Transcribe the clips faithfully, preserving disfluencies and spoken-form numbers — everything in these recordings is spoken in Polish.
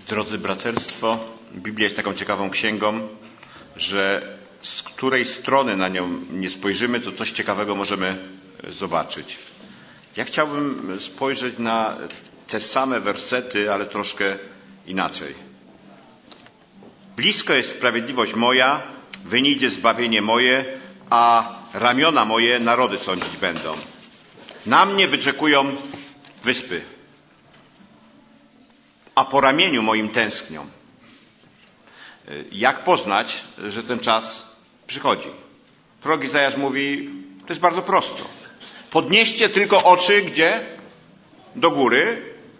Drodzy braterstwo, Biblia jest taką ciekawą księgą, że z której strony na nią nie spojrzymy, to coś ciekawego możemy zobaczyć. Ja chciałbym spojrzeć na te same wersety, ale troszkę inaczej. Blisko jest sprawiedliwość moja, wyjdzie zbawienie moje, a ramiona moje narody sądzić będą. Na mnie wyczekują wyspy, a po ramieniu moim tęsknią. Jak poznać, że ten czas przychodzi? Prorok Izajasz mówi, to jest bardzo prosto. Podnieście tylko oczy, gdzie? Do góry,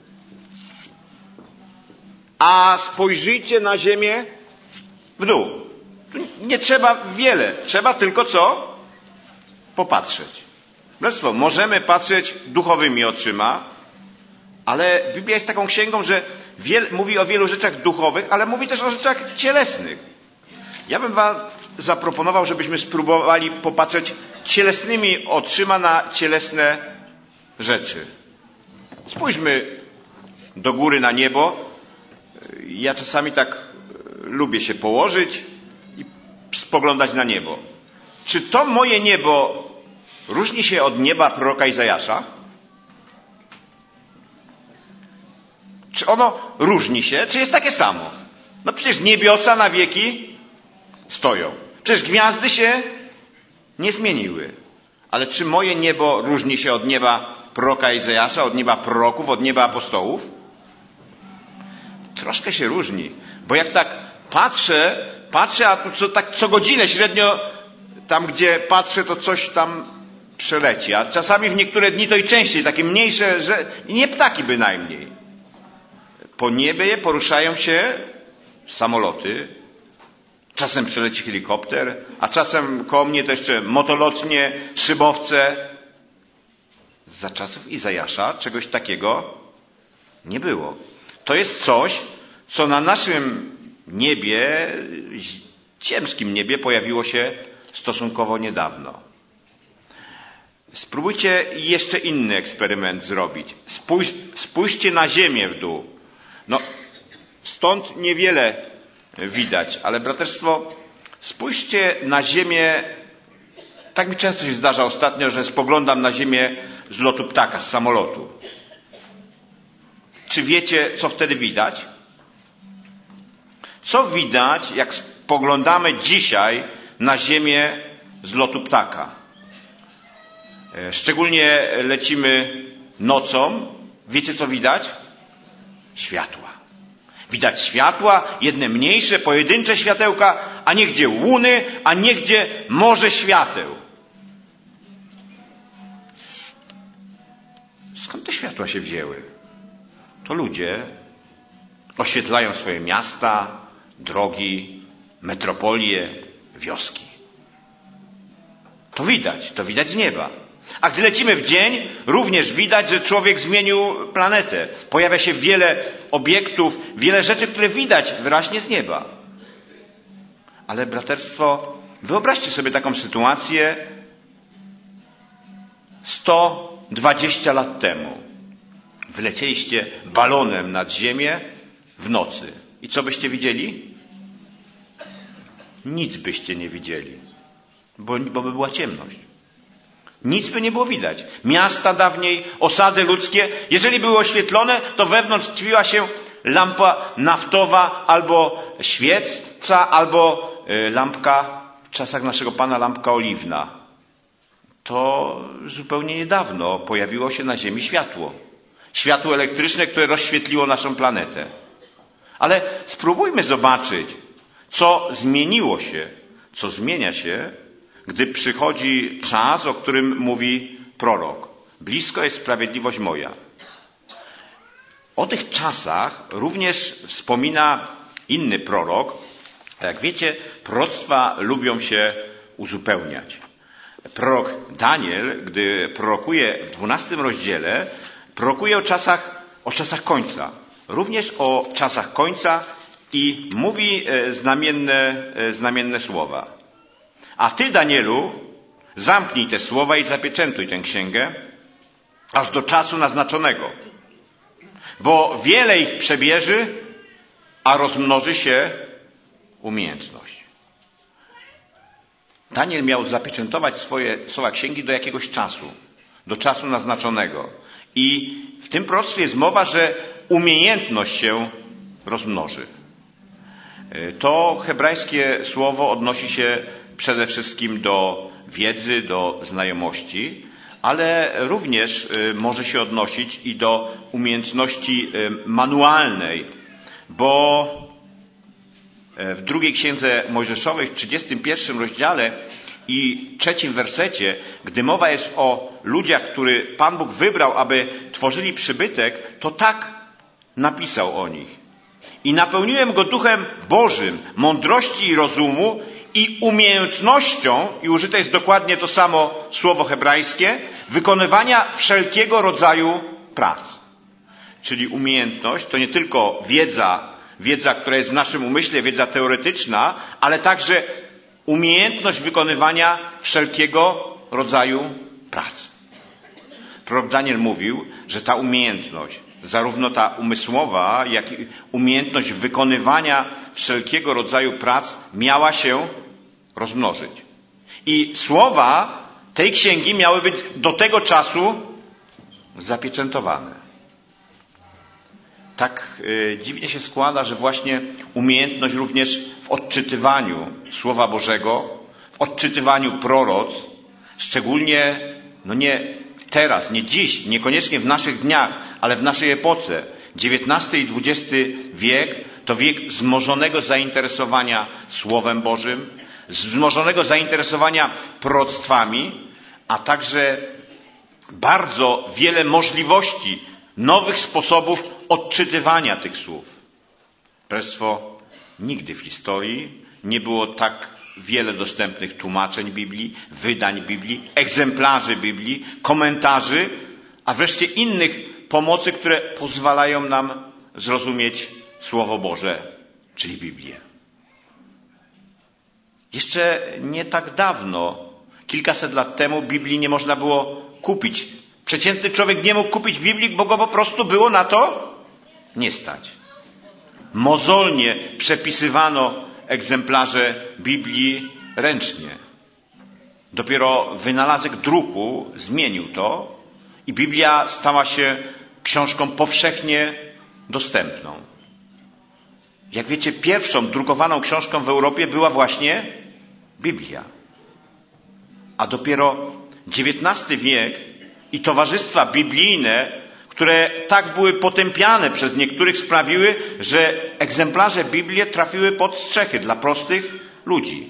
a spojrzyjcie na ziemię w dół. Nie trzeba wiele, trzeba tylko co? Popatrzeć. Braterstwo, możemy patrzeć duchowymi oczyma, ale Biblia jest taką księgą, że wiel, mówi o wielu rzeczach duchowych, ale mówi też o rzeczach cielesnych. Ja bym wam zaproponował, żebyśmy spróbowali popatrzeć cielesnymi oczyma na cielesne rzeczy. Spójrzmy do góry na niebo. Ja czasami tak lubię się położyć i spoglądać na niebo. Czy to moje niebo różni się od nieba proroka Izajasza? Czy ono różni się? Czy jest takie samo? No przecież niebiosa na wieki stoją. Przecież gwiazdy się nie zmieniły. Ale czy moje niebo różni się od nieba proroka Izajasza, od nieba proroków, od nieba apostołów? Troszkę się różni. Bo jak tak patrzę, patrzę, a co, tak co godzinę średnio tam, gdzie patrzę, to coś tam przeleci. A czasami w niektóre dni to i częściej, takie mniejsze, że i nie ptaki bynajmniej. Po niebie poruszają się samoloty, czasem przeleci helikopter, a czasem koło mnie to jeszcze motolotnie, szybowce. Za czasów Izajasza czegoś takiego nie było. To jest coś, co na naszym niebie, ziemskim niebie pojawiło się stosunkowo niedawno. Spróbujcie jeszcze inny eksperyment zrobić. Spójrz, spójrzcie na ziemię w dół. No, stąd niewiele widać, ale braterstwo, spójrzcie na ziemię. Tak mi często się zdarza ostatnio, że spoglądam na ziemię z lotu ptaka, z samolotu. Czy wiecie, co wtedy widać? Co widać, jak spoglądamy dzisiaj na ziemię z lotu ptaka? Szczególnie lecimy nocą. Wiecie, co widać? Światła. Widać światła, jedne mniejsze, pojedyncze światełka, a niegdzie łuny, a niegdzie morze świateł. Skąd te światła się wzięły? To ludzie oświetlają swoje miasta, drogi, metropolie, wioski. To widać, to widać z nieba. A gdy lecimy w dzień, również widać, że człowiek zmienił planetę. Pojawia się wiele obiektów, wiele rzeczy, które widać wyraźnie z nieba. Ale braterstwo, wyobraźcie sobie taką sytuację sto dwadzieścia lat temu. Wylecieliście balonem nad ziemię w nocy. I co byście widzieli? Nic byście nie widzieli, bo, bo by była ciemność. Nic by nie było widać. Miasta dawniej, osady ludzkie, jeżeli były oświetlone, to wewnątrz tkwiła się lampa naftowa albo świeca, albo y, lampka, w czasach naszego Pana lampka oliwna. To zupełnie niedawno pojawiło się na Ziemi światło. Światło elektryczne, które rozświetliło naszą planetę. Ale spróbujmy zobaczyć, co zmieniło się, co zmienia się, gdy przychodzi czas, o którym mówi prorok. Blisko jest sprawiedliwość moja. O tych czasach również wspomina inny prorok. Jak wiecie, proroctwa lubią się uzupełniać. Prorok Daniel, gdy prorokuje w dwunastym rozdziale, prorokuje o czasach, o czasach końca. Również o czasach końca i mówi znamienne, znamienne słowa. A ty, Danielu, zamknij te słowa i zapieczętuj tę księgę, aż do czasu naznaczonego. Bo wiele ich przebieży a rozmnoży się umiejętność. Daniel miał zapieczętować swoje słowa księgi do jakiegoś czasu, do czasu naznaczonego. I w tym proroctwie jest mowa, że umiejętność się rozmnoży. To hebrajskie słowo odnosi się przede wszystkim do wiedzy, do znajomości, ale również może się odnosić i do umiejętności manualnej, bo w drugiej księdze Mojżeszowej, w trzydziestym pierwszym rozdziale i trzecim wersecie, gdy mowa jest o ludziach, który Pan Bóg wybrał, aby tworzyli przybytek, to tak napisał o nich. I napełniłem go duchem Bożym, mądrości i rozumu i umiejętnością, i użyte jest dokładnie to samo słowo hebrajskie, wykonywania wszelkiego rodzaju prac. Czyli umiejętność to nie tylko wiedza, wiedza, która jest w naszym umyśle, wiedza teoretyczna, ale także umiejętność wykonywania wszelkiego rodzaju prac. Prorok Daniel mówił, że ta umiejętność, zarówno ta umysłowa, jak i umiejętność wykonywania wszelkiego rodzaju prac miała się rozmnożyć. I słowa tej księgi miały być do tego czasu zapieczętowane. Tak y, dziwnie się składa, że właśnie umiejętność również w odczytywaniu Słowa Bożego, w odczytywaniu proroctw, szczególnie, no nie teraz, nie dziś, niekoniecznie w naszych dniach, ale w naszej epoce, dziewiętnasty i dwudziesty wiek, to wiek wzmożonego zainteresowania Słowem Bożym, wzmożonego zainteresowania proroctwami, a także bardzo wiele możliwości, nowych sposobów odczytywania tych słów. Państwo, nigdy w historii nie było tak wiele dostępnych tłumaczeń Biblii, wydań Biblii, egzemplarzy Biblii, komentarzy, a wreszcie innych pomocy, które pozwalają nam zrozumieć Słowo Boże, czyli Biblię. Jeszcze nie tak dawno, kilkaset lat temu, Biblii nie można było kupić. Przeciętny człowiek nie mógł kupić Biblii, bo go po prostu było na to nie stać. Mozolnie przepisywano egzemplarze Biblii ręcznie. Dopiero wynalazek druku zmienił to i Biblia stała się książką powszechnie dostępną. Jak wiecie, pierwszą drukowaną książką w Europie była właśnie Biblia. A dopiero dziewiętnasty wiek i towarzystwa biblijne, które tak były potępiane przez niektórych, sprawiły, że egzemplarze Biblii trafiły pod strzechy dla prostych ludzi.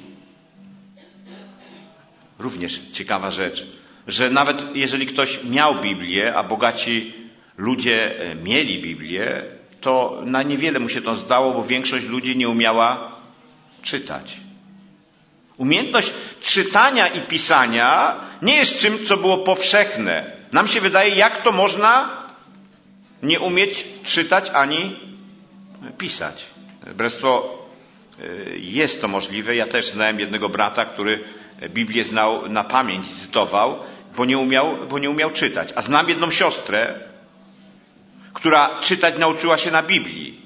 Również ciekawa rzecz, że nawet jeżeli ktoś miał Biblię, a bogaci ludzie mieli Biblię, to na niewiele mu się to zdało, bo większość ludzi nie umiała czytać. Umiejętność czytania i pisania nie jest czymś, co było powszechne. Nam się wydaje, jak to można nie umieć czytać ani pisać. Bractwo, jest to możliwe. Ja też znałem jednego brata, który Biblię znał na pamięć, cytował, bo nie umiał, bo nie umiał czytać. A znam jedną siostrę, która czytać nauczyła się na Biblii.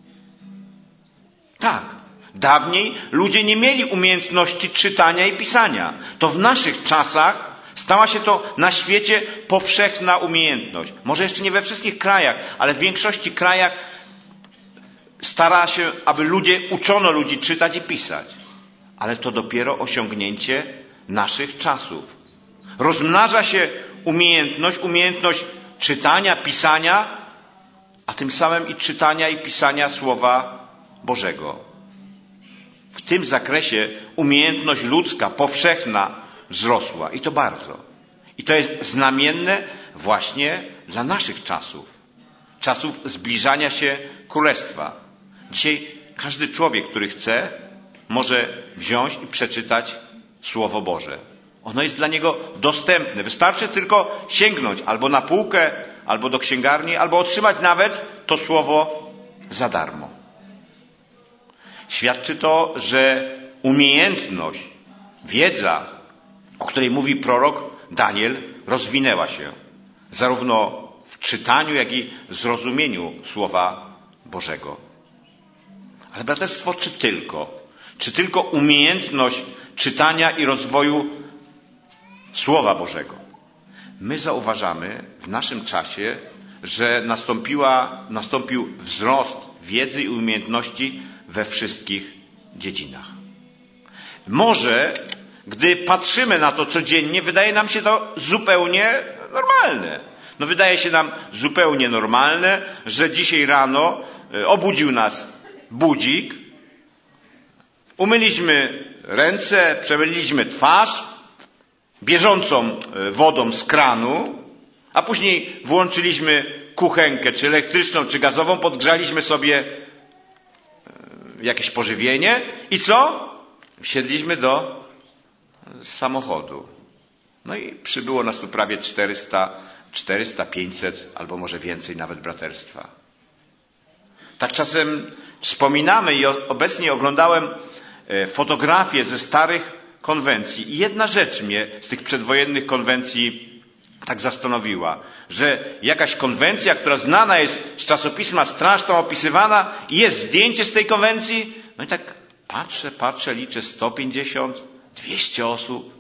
Tak. Dawniej ludzie nie mieli umiejętności czytania i pisania. To w naszych czasach stała się to na świecie powszechna umiejętność. Może jeszcze nie we wszystkich krajach, ale w większości krajach stara się, aby ludzie, uczono ludzi czytać i pisać. Ale to dopiero osiągnięcie naszych czasów. Rozmnaża się umiejętność, umiejętność czytania, pisania, a tym samym i czytania i pisania Słowa Bożego. W tym zakresie umiejętność ludzka, powszechna, wzrosła. I to bardzo. I to jest znamienne właśnie dla naszych czasów. Czasów zbliżania się Królestwa. Dzisiaj każdy człowiek, który chce, może wziąć i przeczytać Słowo Boże. Ono jest dla niego dostępne. Wystarczy tylko sięgnąć albo na półkę, albo do księgarni, albo otrzymać nawet to Słowo za darmo. Świadczy to, że umiejętność, wiedza, o której mówi prorok Daniel, rozwinęła się. Zarówno w czytaniu, jak i w zrozumieniu Słowa Bożego. Ale braterstwo czy tylko? Czy tylko umiejętność czytania i rozwoju Słowa Bożego? My zauważamy w naszym czasie, że nastąpiła, nastąpił wzrost wiedzy i umiejętności we wszystkich dziedzinach. Może, gdy patrzymy na to codziennie, wydaje nam się to zupełnie normalne. No wydaje się nam zupełnie normalne, że dzisiaj rano obudził nas budzik, umyliśmy ręce, przemyliliśmy twarz bieżącą wodą z kranu, a później włączyliśmy kuchenkę, czy elektryczną, czy gazową, podgrzaliśmy sobie jakieś pożywienie i co? Wsiedliśmy do samochodu. No i przybyło nas tu prawie czterysta, czterysta, pięćset, albo może więcej nawet braterstwa. Tak czasem wspominamy i obecnie oglądałem fotografie ze starych konwencji i jedna rzecz mnie z tych przedwojennych konwencji tak zastanowiła, że jakaś konwencja, która znana jest z czasopisma Straż, tam opisywana i jest zdjęcie z tej konwencji, no i tak patrzę, patrzę, liczę sto pięćdziesiąt, dwieście osób.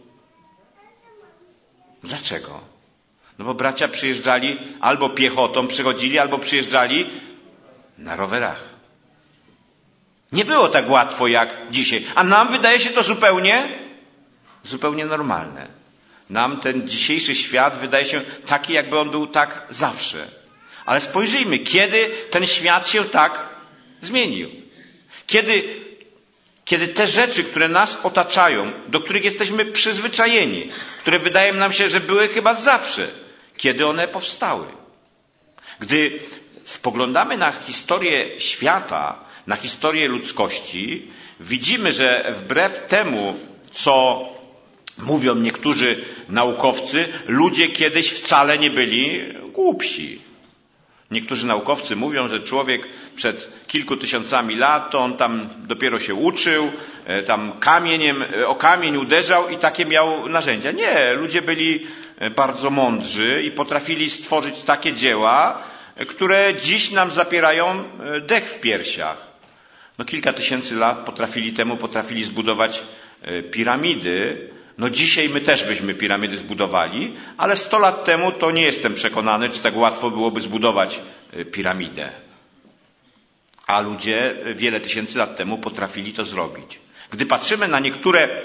Dlaczego? No bo bracia przyjeżdżali albo piechotą przychodzili, albo przyjeżdżali na rowerach. Nie było tak łatwo jak dzisiaj, a nam wydaje się to zupełnie, zupełnie normalne. Nam ten dzisiejszy świat wydaje się taki, jakby on był tak zawsze. Ale spojrzyjmy, kiedy ten świat się tak zmienił. Kiedy, kiedy te rzeczy, które nas otaczają, do których jesteśmy przyzwyczajeni, które wydaje nam się, że były chyba zawsze, kiedy one powstały. Gdy spoglądamy na historię świata, na historię ludzkości, widzimy, że wbrew temu, co mówią niektórzy naukowcy, ludzie kiedyś wcale nie byli głupsi. Niektórzy naukowcy mówią, że człowiek przed kilku tysiącami lat, to on tam dopiero się uczył, tam kamieniem, o kamień uderzał i takie miał narzędzia. Nie, ludzie byli bardzo mądrzy i potrafili stworzyć takie dzieła, które dziś nam zapierają dech w piersiach. No kilka tysięcy lat potrafili temu, potrafili zbudować piramidy. No dzisiaj my też byśmy piramidy zbudowali, ale sto lat temu to nie jestem przekonany, czy tak łatwo byłoby zbudować piramidę. A ludzie wiele tysięcy lat temu potrafili to zrobić. Gdy patrzymy na niektóre e,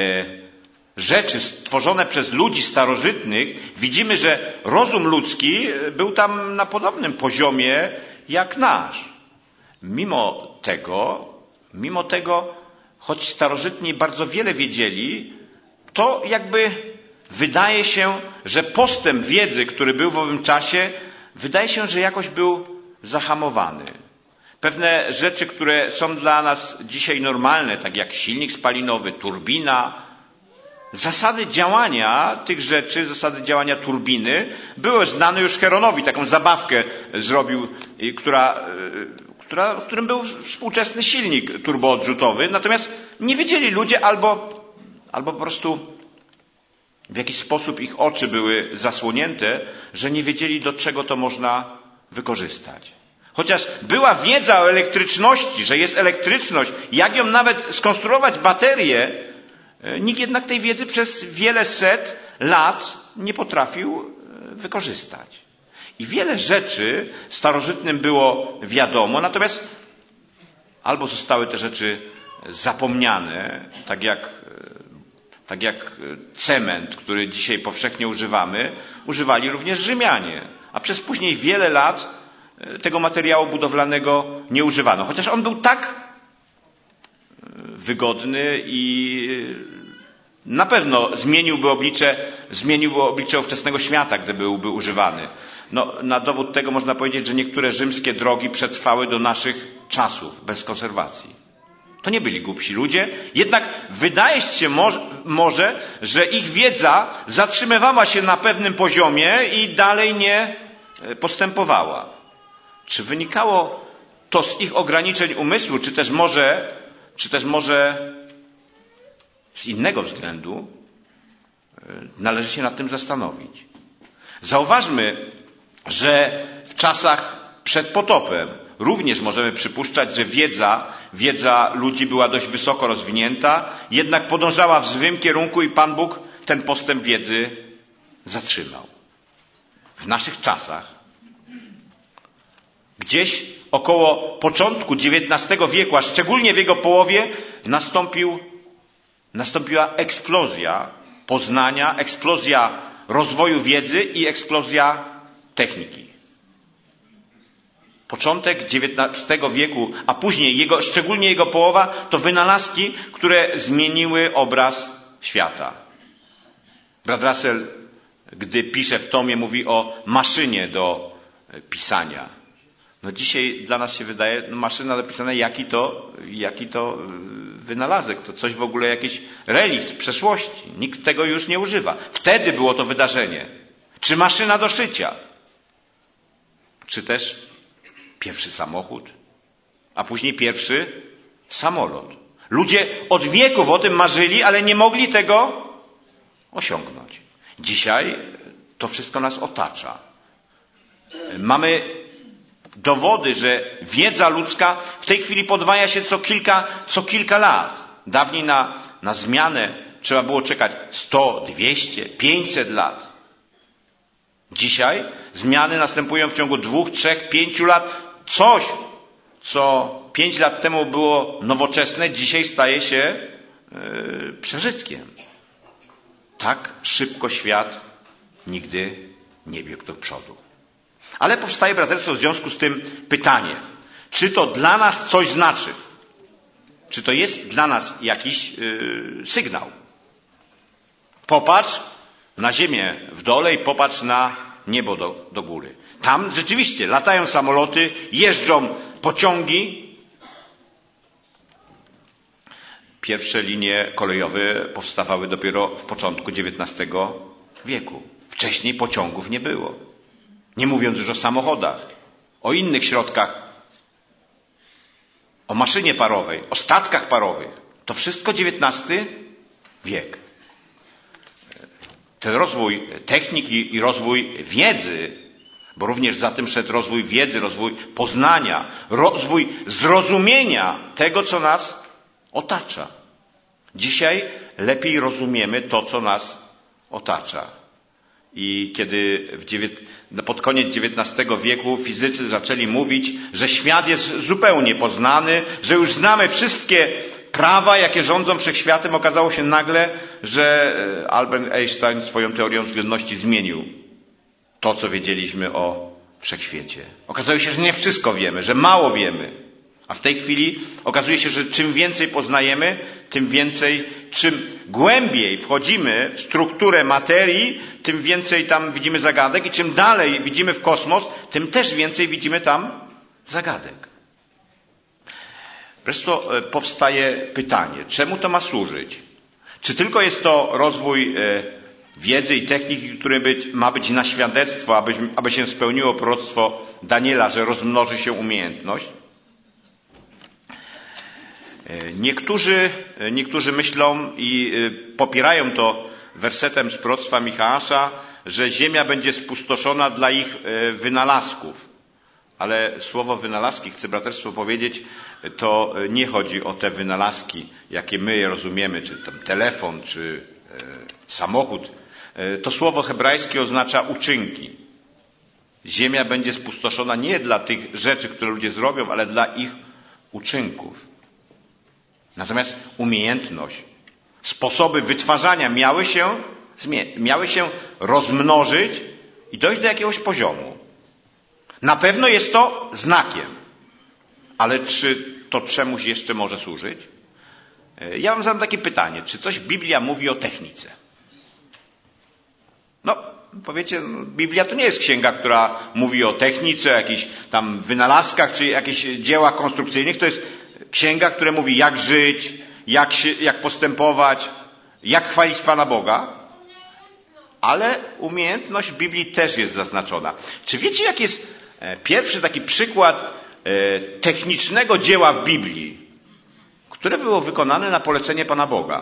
rzeczy stworzone przez ludzi starożytnych, widzimy, że rozum ludzki był tam na podobnym poziomie jak nasz. Mimo tego, mimo tego, choć starożytni bardzo wiele wiedzieli, to jakby wydaje się, że postęp wiedzy, który był w owym czasie, wydaje się, że jakoś był zahamowany. Pewne rzeczy, które są dla nas dzisiaj normalne, tak jak silnik spalinowy, turbina, zasady działania tych rzeczy, zasady działania turbiny były znane już Heronowi. Taką zabawkę zrobił, która, która, którym był współczesny silnik turboodrzutowy. Natomiast nie wiedzieli ludzie albo Albo po prostu w jakiś sposób ich oczy były zasłonięte, że nie wiedzieli, do czego to można wykorzystać. Chociaż była wiedza o elektryczności, że jest elektryczność, jak ją nawet skonstruować baterię, nikt jednak tej wiedzy przez wiele set lat nie potrafił wykorzystać. I wiele rzeczy starożytnym było wiadomo, natomiast albo zostały te rzeczy zapomniane, tak jak Tak jak cement, który dzisiaj powszechnie używamy, używali również Rzymianie. A przez później wiele lat tego materiału budowlanego nie używano. Chociaż on był tak wygodny i na pewno zmieniłby oblicze, zmieniłby oblicze ówczesnego świata, gdy byłby używany. No, na dowód tego można powiedzieć, że niektóre rzymskie drogi przetrwały do naszych czasów bez konserwacji. To nie byli głupsi ludzie, jednak wydaje się może, że ich wiedza zatrzymywała się na pewnym poziomie i dalej nie postępowała. Czy wynikało to z ich ograniczeń umysłu, czy też może, czy też może z innego względu? Należy się nad tym zastanowić. Zauważmy, że w czasach przed potopem również możemy przypuszczać, że wiedza, wiedza ludzi była dość wysoko rozwinięta, jednak podążała w złym kierunku i Pan Bóg ten postęp wiedzy zatrzymał. W naszych czasach, gdzieś około początku dziewiętnastego wieku, a szczególnie w jego połowie, nastąpił, nastąpiła eksplozja poznania, eksplozja rozwoju wiedzy i eksplozja techniki. Początek dziewiętnastego wieku, a później jego, szczególnie jego połowa, to wynalazki, które zmieniły obraz świata. Brat Russell, gdy pisze w tomie, mówi o maszynie do pisania. No dzisiaj dla nas się wydaje, no maszyna do pisania, jaki to, jaki to wynalazek, to coś w ogóle, jakiś relikt przeszłości. Nikt tego już nie używa. Wtedy było to wydarzenie. Czy maszyna do szycia? Czy też pierwszy samochód? A później pierwszy samolot. Ludzie od wieków o tym marzyli, ale nie mogli tego osiągnąć. Dzisiaj to wszystko nas otacza. Mamy dowody, że wiedza ludzka w tej chwili podwaja się co kilka, co kilka lat. Dawniej na, na zmianę trzeba było czekać sto, dwieście, pięćset lat. Dzisiaj zmiany następują w ciągu dwóch, trzech, pięciu lat. Coś, co pięć lat temu było nowoczesne, dzisiaj staje się yy, przeżytkiem. Tak szybko świat nigdy nie biegł do przodu. Ale powstaje, braterstwo, w związku z tym pytanie, czy to dla nas coś znaczy? Czy to jest dla nas jakiś yy, sygnał? Popatrz na ziemię w dole i popatrz na niebo do, do góry. Tam rzeczywiście latają samoloty, jeżdżą pociągi. Pierwsze linie kolejowe powstawały dopiero w początku dziewiętnastego wieku. Wcześniej pociągów nie było. Nie mówiąc już o samochodach, o innych środkach, o maszynie parowej, o statkach parowych. To wszystko dziewiętnasty wiek. Ten rozwój techniki i rozwój wiedzy, bo również za tym szedł rozwój wiedzy, rozwój poznania, rozwój zrozumienia tego, co nas otacza. Dzisiaj lepiej rozumiemy to, co nas otacza. I kiedy w dziewięt... pod koniec dziewiętnastego wieku fizycy zaczęli mówić, że świat jest zupełnie poznany, że już znamy wszystkie prawa, jakie rządzą wszechświatem, okazało się nagle, że Albert Einstein swoją teorią względności zmienił to, co wiedzieliśmy o wszechświecie. Okazało się, że nie wszystko wiemy, że mało wiemy. A w tej chwili okazuje się, że czym więcej poznajemy, tym więcej, czym głębiej wchodzimy w strukturę materii, tym więcej tam widzimy zagadek i czym dalej widzimy w kosmos, tym też więcej widzimy tam zagadek. Wreszcie powstaje pytanie, czemu to ma służyć? Czy tylko jest to rozwój wiedzy i techniki, który być, ma być na świadectwo, aby, aby się spełniło proroctwo Daniela, że rozmnoży się umiejętność? Niektórzy, niektórzy myślą i popierają to wersetem z proroctwa Michała, że ziemia będzie spustoszona dla ich wynalazków. Ale słowo wynalazki, chcę braterstwo powiedzieć, to nie chodzi o te wynalazki, jakie my je rozumiemy, czy tam telefon, czy e, samochód. E, to słowo hebrajskie oznacza uczynki. Ziemia będzie spustoszona nie dla tych rzeczy, które ludzie zrobią, ale dla ich uczynków. Natomiast umiejętność, sposoby wytwarzania miały się, miały się rozmnożyć i dojść do jakiegoś poziomu. Na pewno jest to znakiem, ale czy to czemuś jeszcze może służyć? Ja wam zadam takie pytanie, czy coś Biblia mówi o technice? No, powiecie, Biblia to nie jest księga, która mówi o technice, jakichś tam wynalazkach, czy jakichś dziełach konstrukcyjnych. To jest księga, która mówi, jak żyć, jak, się, jak postępować, jak chwalić Pana Boga. Ale umiejętność w Biblii też jest zaznaczona. Czy wiecie, jaki jest pierwszy taki przykład technicznego dzieła w Biblii, które było wykonane na polecenie Pana Boga?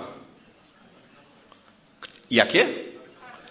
Jakie?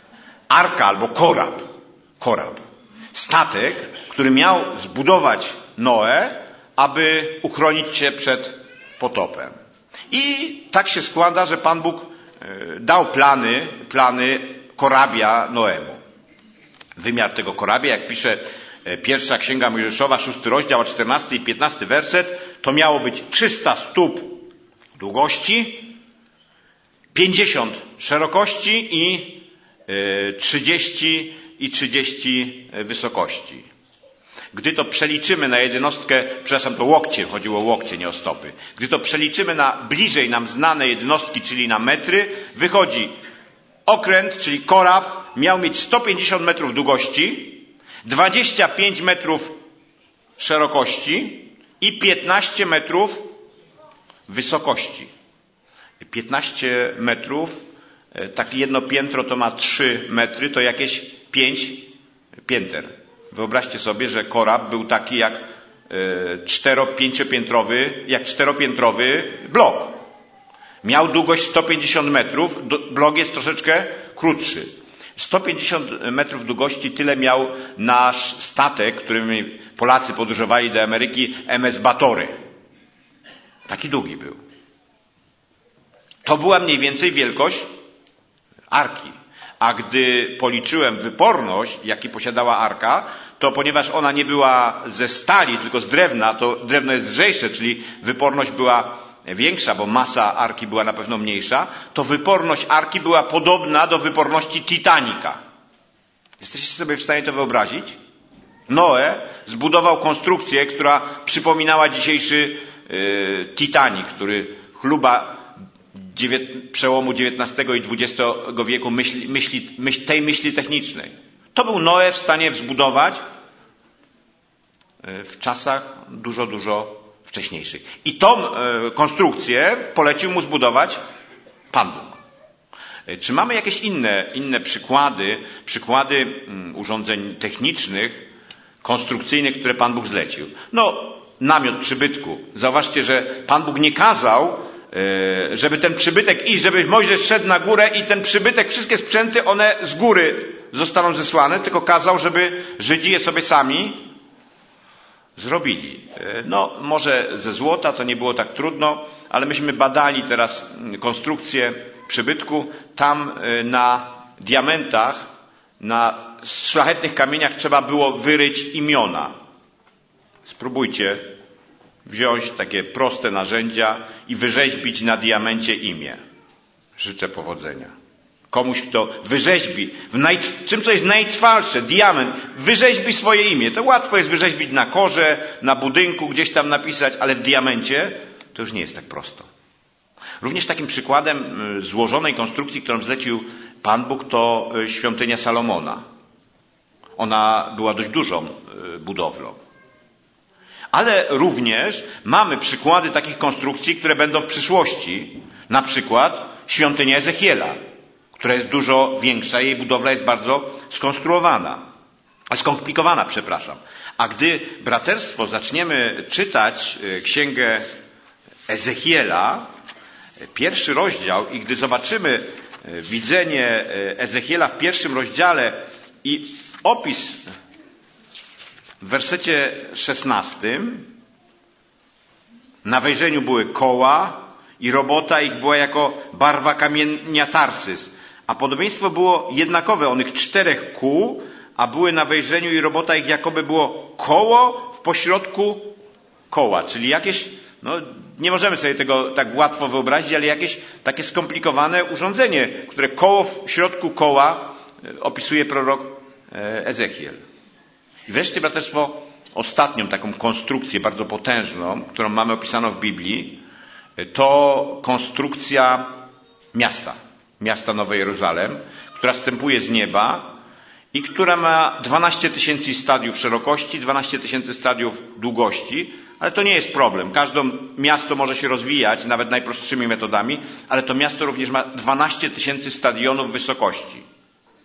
Arka albo korab. Korab. Statek, który miał zbudować Noe, aby uchronić się przed potopem. I tak się składa, że Pan Bóg dał plany, plany korabia Noemu. Wymiar tego korabia, jak pisze pierwsza Księga Mojżeszowa, szósty rozdział, czternasty i piętnasty werset, to miało być trzysta stóp długości, pięćdziesiąt szerokości i trzydzieści i trzydzieści wysokości. Gdy to przeliczymy na jednostkę, przepraszam, to łokcie, chodziło o łokcie, nie o stopy. Gdy to przeliczymy na bliżej nam znane jednostki, czyli na metry, wychodzi okręt, czyli korab, miał mieć sto pięćdziesiąt metrów długości, dwadzieścia pięć metrów szerokości i piętnaście metrów wysokości. piętnaście metrów, takie jedno piętro to ma trzy metry, to jakieś pięć pięter. Wyobraźcie sobie, że korab był taki jak cztero, pięciopiętrowy, jak czteropiętrowy blok. Miał długość sto pięćdziesiąt metrów, blok jest troszeczkę krótszy. sto pięćdziesiąt metrów długości, tyle miał nasz statek, którym Polacy podróżowali do Ameryki, M S Batory. Taki długi był. To była mniej więcej wielkość arki. A gdy policzyłem wyporność, jaki posiadała arka, to ponieważ ona nie była ze stali, tylko z drewna, to drewno jest lżejsze, czyli wyporność była większa, bo masa arki była na pewno mniejsza, to wyporność arki była podobna do wyporności Titanica. Jesteście sobie w stanie to wyobrazić? Noe zbudował konstrukcję, która przypominała dzisiejszy yy, Titanic, który chluba dziewię- przełomu dziewiętnastego i dwudziestego wieku myśli, myśli, myśl, tej myśli technicznej. To był Noe w stanie zbudować yy, w czasach dużo, dużo wcześniejszych. I tą yy, konstrukcję polecił mu zbudować Pan Bóg. Yy, czy mamy jakieś inne, inne przykłady, przykłady yy, urządzeń technicznych, konstrukcyjnych, które Pan Bóg zlecił? No, namiot przybytku. Zauważcie, że Pan Bóg nie kazał, żeby ten przybytek iść, żeby Mojżesz szedł na górę i ten przybytek, wszystkie sprzęty, one z góry zostaną zesłane, tylko kazał, żeby Żydzi je sobie sami zrobili. No, może ze złota to nie było tak trudno, ale myśmy badali teraz konstrukcję przybytku. Tam na diamentach, na szlachetnych kamieniach trzeba było wyryć imiona. Spróbujcie wziąć takie proste narzędzia i wyrzeźbić na diamencie imię. Życzę powodzenia. Komuś, kto wyrzeźbi, w naj... czym co jest najtrwalsze, diament, wyrzeźbi swoje imię. To łatwo jest wyrzeźbić na korze, na budynku, gdzieś tam napisać, ale w diamencie to już nie jest tak prosto. Również takim przykładem złożonej konstrukcji, którą zlecił Pan Bóg, to świątynia Salomona. Ona była dość dużą budowlą. Ale również mamy przykłady takich konstrukcji, które będą w przyszłości. Na przykład świątynia Ezechiela, która jest dużo większa, jej budowla jest bardzo skonstruowana, skomplikowana, przepraszam. A gdy, braterstwo, zaczniemy czytać księgę Ezechiela, pierwszy rozdział, i gdy zobaczymy widzenie Ezechiela w pierwszym rozdziale i opis w wersecie szesnastym, na wejrzeniu były koła i robota ich była jako barwa kamienia Tarsys. A podobieństwo było jednakowe, onych czterech kół, a były na wejrzeniu i robota ich jakoby było koło w pośrodku koła. Czyli jakieś, no nie możemy sobie tego tak łatwo wyobrazić, ale jakieś takie skomplikowane urządzenie, które koło w środku koła opisuje prorok Ezechiel. I wreszcie, braterstwo, ostatnią taką konstrukcję bardzo potężną, którą mamy opisaną w Biblii, to konstrukcja miasta, miasta Nowe Jeruzalem, która wstępuje z nieba i która ma dwanaście tysięcy stadiów szerokości, dwanaście tysięcy stadiów długości, ale to nie jest problem. Każde miasto może się rozwijać, nawet najprostszymi metodami, ale to miasto również ma dwanaście tysięcy stadionów wysokości.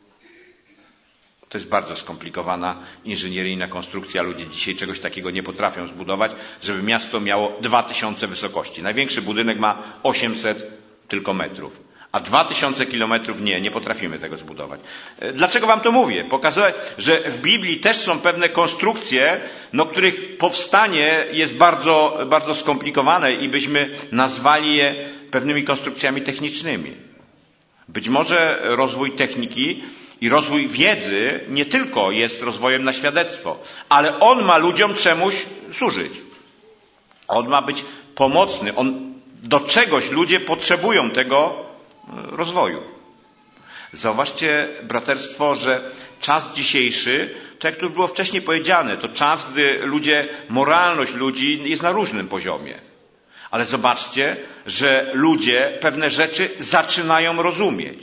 To jest bardzo skomplikowana inżynieryjna konstrukcja. Ludzie dzisiaj czegoś takiego nie potrafią zbudować, żeby miasto miało dwa tysiące wysokości. Największy budynek ma osiemset tylko metrów. A dwa tysiące kilometrów nie, nie potrafimy tego zbudować. Dlaczego wam to mówię? Pokazuję, że w Biblii też są pewne konstrukcje, no których powstanie jest bardzo, bardzo skomplikowane i byśmy nazwali je pewnymi konstrukcjami technicznymi. Być może rozwój techniki i rozwój wiedzy nie tylko jest rozwojem na świadectwo, ale on ma ludziom czemuś służyć. On ma być pomocny. On, do czegoś ludzie potrzebują tego rozwoju. Zauważcie, braterstwo, że czas dzisiejszy, to jak tu było wcześniej powiedziane, to czas, gdy ludzie, moralność ludzi jest na różnym poziomie. Ale zobaczcie, że ludzie pewne rzeczy zaczynają rozumieć.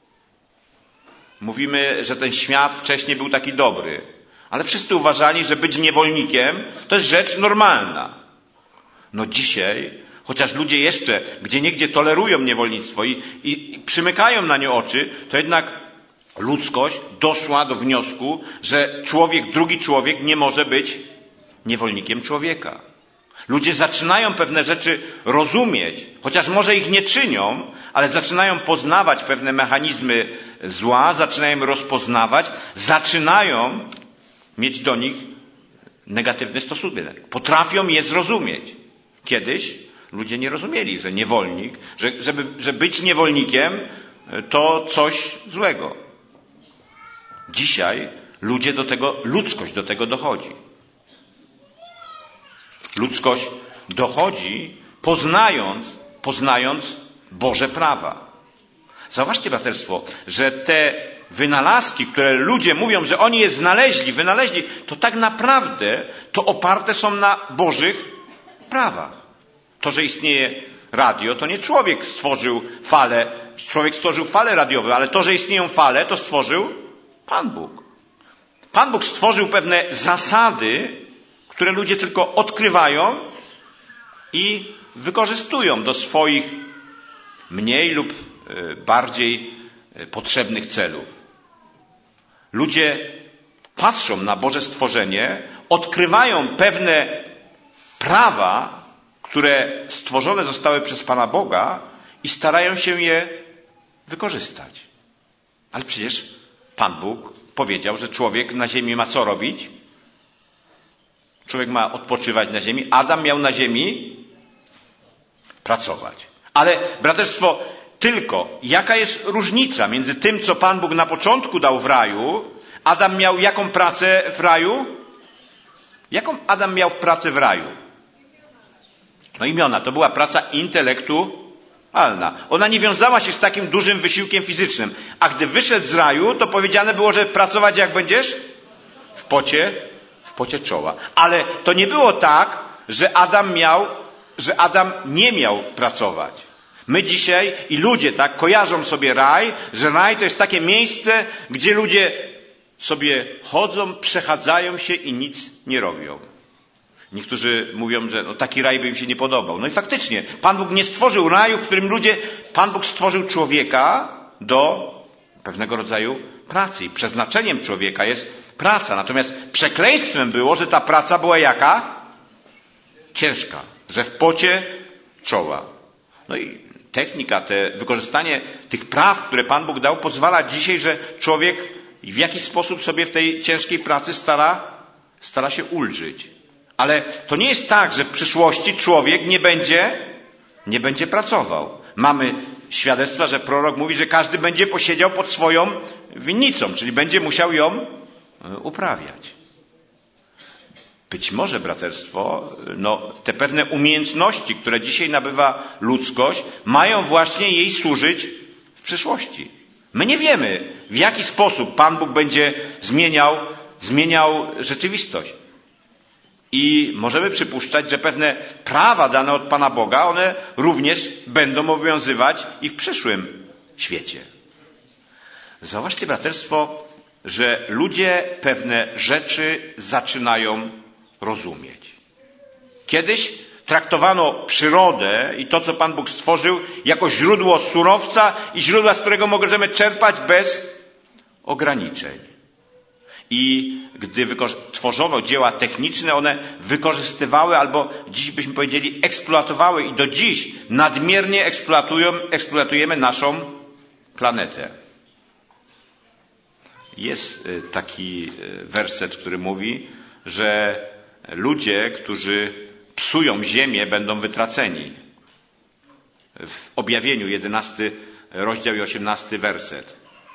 Mówimy, że ten świat wcześniej był taki dobry, ale wszyscy uważali, że być niewolnikiem to jest rzecz normalna. No dzisiaj, chociaż ludzie jeszcze gdzieniegdzie tolerują niewolnictwo i, i, i przymykają na nie oczy, to jednak ludzkość doszła do wniosku, że człowiek, drugi człowiek nie może być niewolnikiem człowieka. Ludzie zaczynają pewne rzeczy rozumieć, chociaż może ich nie czynią, ale zaczynają poznawać pewne mechanizmy zła, zaczynają rozpoznawać, zaczynają mieć do nich negatywny stosunek. Potrafią je zrozumieć. Kiedyś ludzie nie rozumieli, że niewolnik, że, żeby, że być niewolnikiem to coś złego. Dzisiaj ludzie do tego, ludzkość do tego dochodzi. Ludzkość dochodzi, poznając, poznając Boże prawa. Zauważcie, braterstwo, że te wynalazki, które ludzie mówią, że oni je znaleźli, wynaleźli, to tak naprawdę to oparte są na Bożych prawach. To, że istnieje radio, to nie człowiek stworzył falę, człowiek stworzył fale radiowe, ale to, że istnieją fale, to stworzył Pan Bóg. Pan Bóg stworzył pewne zasady, które ludzie tylko odkrywają i wykorzystują do swoich mniej lub bardziej potrzebnych celów. Ludzie patrzą na Boże stworzenie, odkrywają pewne prawa, które stworzone zostały przez Pana Boga i starają się je wykorzystać. Ale przecież Pan Bóg powiedział, że człowiek na ziemi ma co robić? Człowiek ma odpoczywać na ziemi. Adam miał na ziemi pracować. Ale, braterstwo, tylko jaka jest różnica między tym, co Pan Bóg na początku dał w raju? Adam miał jaką pracę w raju? Jaką Adam miał pracę w raju? No imiona, to była praca intelektualna. Ona nie wiązała się z takim dużym wysiłkiem fizycznym. A gdy wyszedł z raju, to powiedziane było, że pracować jak będziesz? W pocie, w pocie czoła. Ale to nie było tak, że Adam miał, że Adam nie miał pracować. My dzisiaj i ludzie tak kojarzą sobie raj, że raj to jest takie miejsce, gdzie ludzie sobie chodzą, przechadzają się i nic nie robią. Niektórzy mówią, że no, taki raj by im się nie podobał. No i faktycznie, Pan Bóg nie stworzył raju, w którym ludzie, Pan Bóg stworzył człowieka do pewnego rodzaju pracy. I przeznaczeniem człowieka jest praca. Natomiast przekleństwem było, że ta praca była jaka? Ciężka. Że w pocie czoła. No i technika, te wykorzystanie tych praw, które Pan Bóg dał, pozwala dzisiaj, że człowiek w jakiś sposób sobie w tej ciężkiej pracy stara, stara się ulżyć. Ale to nie jest tak, że w przyszłości człowiek nie będzie, nie będzie pracował. Mamy świadectwa, że prorok mówi, że każdy będzie posiedział pod swoją winnicą, czyli będzie musiał ją uprawiać. Być może, braterstwo, no, te pewne umiejętności, które dzisiaj nabywa ludzkość, mają właśnie jej służyć w przyszłości. My nie wiemy, w jaki sposób Pan Bóg będzie zmieniał, zmieniał rzeczywistość. I możemy przypuszczać, że pewne prawa dane od Pana Boga, one również będą obowiązywać i w przyszłym świecie. Zauważcie, braterstwo, że ludzie pewne rzeczy zaczynają rozumieć. Kiedyś traktowano przyrodę i to, co Pan Bóg stworzył, jako źródło surowca i źródła, z którego możemy czerpać bez ograniczeń. I gdy tworzono dzieła techniczne, one wykorzystywały albo dziś byśmy powiedzieli eksploatowały i do dziś nadmiernie eksploatują, eksploatujemy naszą planetę. Jest taki werset, który mówi, że ludzie, którzy psują ziemię, będą wytraceni. W Objawieniu jedenasty rozdział i osiemnasty werset.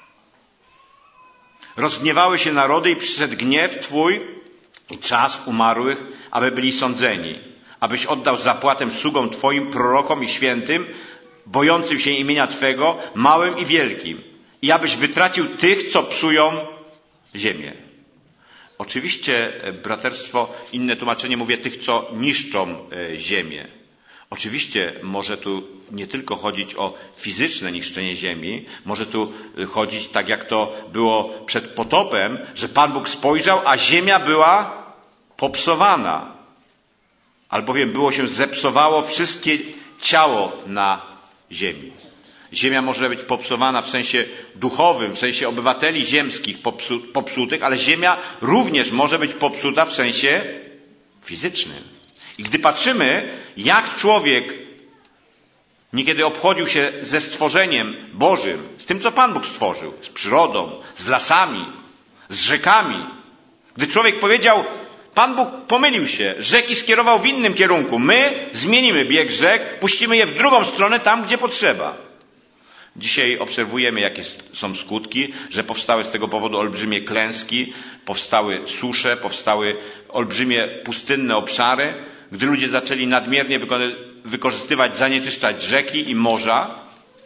Rozgniewały się narody i przyszedł gniew Twój i czas umarłych, aby byli sądzeni. Abyś oddał zapłatę sługom Twoim, prorokom i świętym, bojącym się imienia Twego, małym i wielkim. I abyś wytracił tych, co psują ziemię. Oczywiście, braterstwo, inne tłumaczenie mówię tych, co niszczą ziemię. Oczywiście może tu nie tylko chodzić o fizyczne niszczenie ziemi, może tu chodzić tak jak to było przed potopem, że Pan Bóg spojrzał, a ziemia była popsowana. Albowiem było się zepsowało wszystkie ciało na ziemi. Ziemia może być popsowana w sensie duchowym, w sensie obywateli ziemskich popsu, popsutych, ale ziemia również może być popsuta w sensie fizycznym. I gdy patrzymy, jak człowiek niekiedy obchodził się ze stworzeniem Bożym, z tym, co Pan Bóg stworzył, z przyrodą, z lasami, z rzekami. Gdy człowiek powiedział, Pan Bóg pomylił się, rzeki skierował w innym kierunku. My zmienimy bieg rzek, puścimy je w drugą stronę, tam, gdzie potrzeba. Dzisiaj obserwujemy, jakie są skutki, że powstały z tego powodu olbrzymie klęski, powstały susze, powstały olbrzymie pustynne obszary, gdy ludzie zaczęli nadmiernie wyko- wykorzystywać, zanieczyszczać rzeki i morza.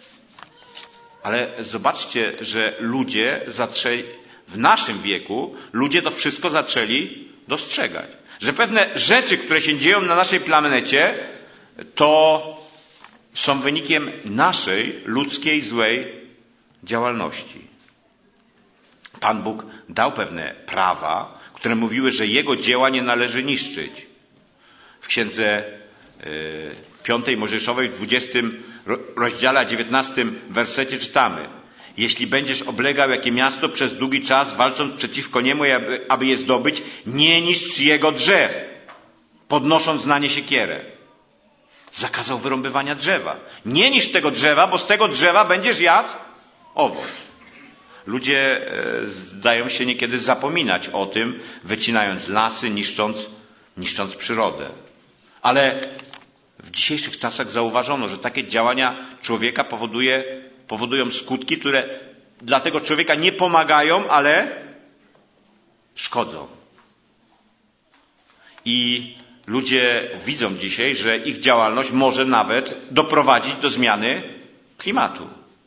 Ale zobaczcie, że ludzie zaczęli, w naszym wieku, ludzie to wszystko zaczęli dostrzegać. Że pewne rzeczy, które się dzieją na naszej planecie, to są wynikiem naszej ludzkiej złej działalności. Pan Bóg dał pewne prawa, które mówiły, że Jego dzieła nie należy niszczyć. W księdze y, piątej Mojżeszowej w dwudziestym rozdziale, dziewiętnastym wersecie czytamy: jeśli będziesz oblegał jakie miasto przez długi czas, walcząc przeciwko niemu, aby, aby je zdobyć, nie niszcz jego drzew, podnosząc na nie siekierę. Zakazał wyrąbywania drzewa. Nie niszcz tego drzewa, bo z tego drzewa będziesz jadł owoc. Ludzie e, zdają się niekiedy zapominać o tym, wycinając lasy, niszcząc, niszcząc przyrodę. Ale w dzisiejszych czasach zauważono, że takie działania człowieka powoduje, powodują skutki, które dla tego człowieka nie pomagają, ale szkodzą. I ludzie widzą dzisiaj, że ich działalność może nawet doprowadzić do zmiany klimatu.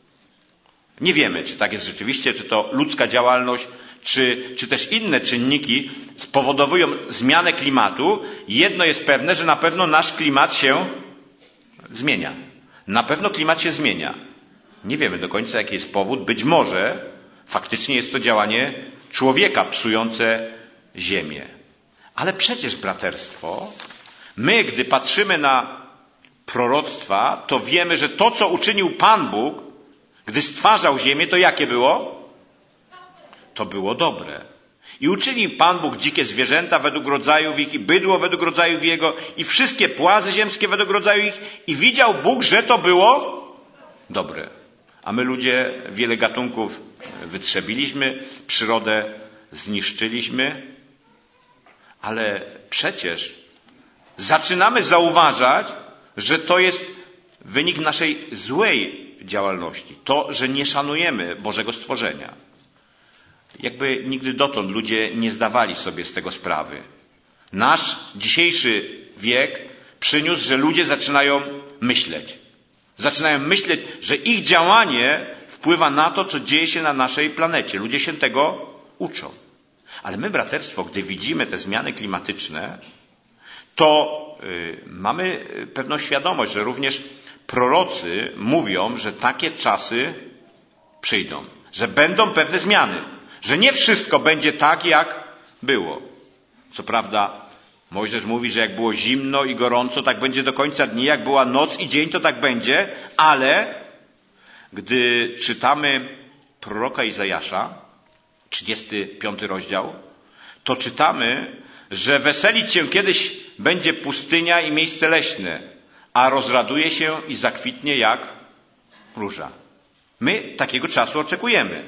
Nie wiemy, czy tak jest rzeczywiście, czy to ludzka działalność, czy, czy też inne czynniki spowodowują zmianę klimatu. Jedno jest pewne, że na pewno nasz klimat się zmienia. Na pewno klimat się zmienia. Nie wiemy do końca, jaki jest powód. Być może faktycznie jest to działanie człowieka psujące ziemię. Ale przecież, braterstwo, my, gdy patrzymy na proroctwa, to wiemy, że to, co uczynił Pan Bóg, gdy stwarzał ziemię, to jakie było? To było dobre. I uczynił Pan Bóg dzikie zwierzęta według rodzajów ich, i bydło według rodzajów jego, i wszystkie płazy ziemskie według rodzaju ich, i widział Bóg, że to było dobre. A my ludzie wiele gatunków wytrzebiliśmy, przyrodę zniszczyliśmy, ale przecież zaczynamy zauważać, że to jest wynik naszej złej działalności. To, że nie szanujemy Bożego stworzenia. Jakby nigdy dotąd ludzie nie zdawali sobie z tego sprawy. Nasz dzisiejszy wiek przyniósł, że ludzie zaczynają myśleć. Zaczynają myśleć, że ich działanie wpływa na to, co dzieje się na naszej planecie. Ludzie się tego uczą. Ale my, braterstwo, gdy widzimy te zmiany klimatyczne, to y, mamy pewną świadomość, że również prorocy mówią, że takie czasy przyjdą. Że będą pewne zmiany. Że nie wszystko będzie tak, jak było. Co prawda, Mojżesz mówi, że jak było zimno i gorąco, tak będzie do końca dni. Jak była noc i dzień, to tak będzie. Ale gdy czytamy proroka Izajasza, trzydziesty piąty rozdział, to czytamy, że weselić się kiedyś będzie pustynia i miejsce leśne, a rozraduje się i zakwitnie jak róża. My takiego czasu oczekujemy.